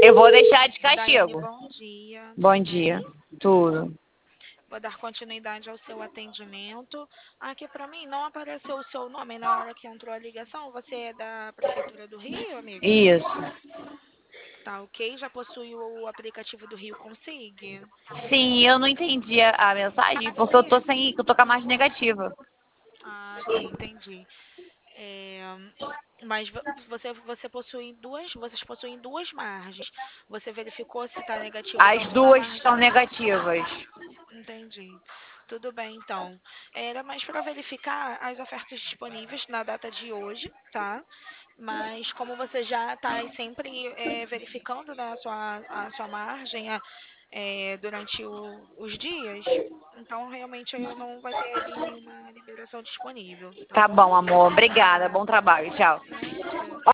Eu vou deixar de Daiane, castigo. bom dia, Bom tudo dia. bem? Tudo. Vou dar continuidade ao seu atendimento. Aqui para mim não apareceu o seu nome na hora que entrou a ligação. Você é da Prefeitura do Rio, amiga? Isso. Tá ok? Já possui o aplicativo do Rio Consig? Sim, eu não entendi a mensagem porque eu tô com a margem negativa. Ah, sim, entendi. É, mas vocês possuem duas margens. Você verificou se está negativo As tanto na duas margem. estão negativas. Entendi. Tudo bem, então. Era mais para verificar as ofertas disponíveis na data de hoje, tá? Mas como você já está sempre verificando, né, a sua margem durante os dias, então realmente aí não vai ter ali nenhuma liberação disponível, tá Tá bom? bom, amor. Obrigada. Bom Nada. trabalho. Tchau. Nada.